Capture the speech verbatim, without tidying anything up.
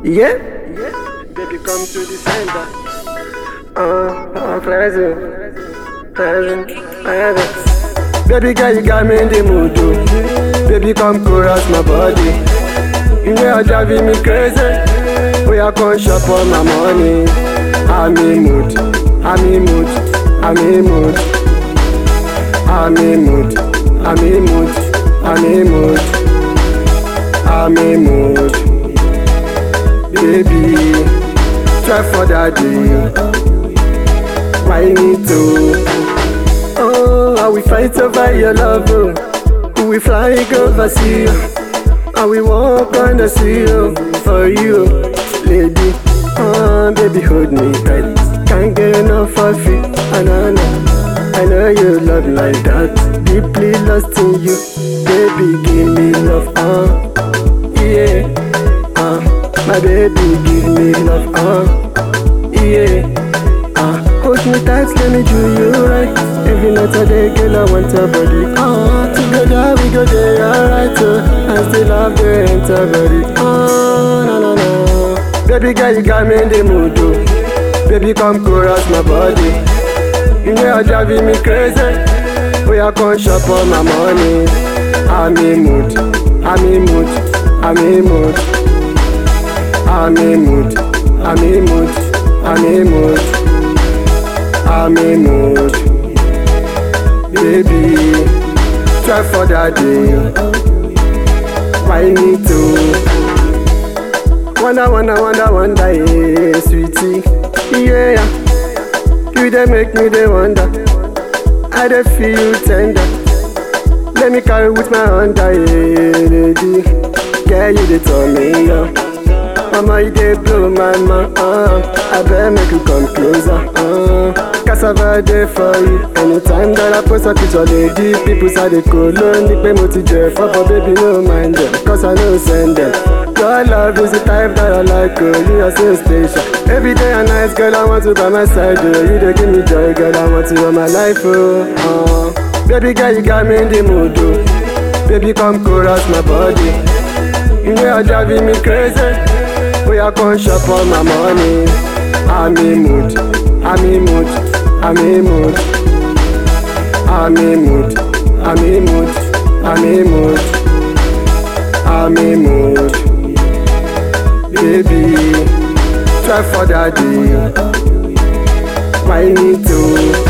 Yeah, baby, come to the center. Uh, uh, pleasure, pleasure, pleasure. Baby girl, you got me in the mood, oh. Baby, come caress my body. You know you're driving me crazy. We are come shop on my money. I'm in mood, I'm in mood, I'm in mood, I'm in mood, I'm in mood, I'm in mood, I'm in mood. Baby, try for that day. Why need to? Oh, how we fight over your love, oh. We fly overseas, and we walk on the sea, oh, for you, lady. Oh, baby, hold me tight. Can't get enough of it. I know, I know you love me like that. Deeply lost in you, baby, give me love, uh, yeah, uh. My baby, give me love, uh, yeah, uh. Hold me tight, let me do you right. Every night or day, girl, I want your body, uh. Together we go there, alright, uh. I still love the enter body, uh, no, no, no. Baby girl, you got me in the mood, oh. Baby, come caress my body. You know you're driving me crazy. We are come shop on my money. I'm in mood, I'm in mood, I'm in mood, I'm in mood, I'm in mood, I'm in mood, I'm in mood. Baby, try for that day. Why need to? Wonder, wonder, wonder, wonder, yeah, sweetie, yeah. You dey make me dey wonder. I dey feel you tender. Let me carry with my Honda, yeah, lady. Girl, you dey turn me on. Mama, you dey blow my mind, uh. I better make you come closer, uh. Cassava dey for you. Anytime that I post a picture, lady, people say they cold. Lonely, pay mo ti jẹ for, but baby, no mind them, cause I no send them. Your love is the type that I like, oh. You are so special. Every day and night, girl, I want you by my side, oh. You dey give me joy, girl, I want you on my life, oh, uh. Baby girl, you got me in the mood, oh. Baby, come caress my body. You know you're driving me crazy. We are come shop on my money. I'm in mood, I'm in mood, I'm in mood, I'm in mood, I'm in mood, I'm in mood, I'm in mood. Baby, try for that day. Why need to?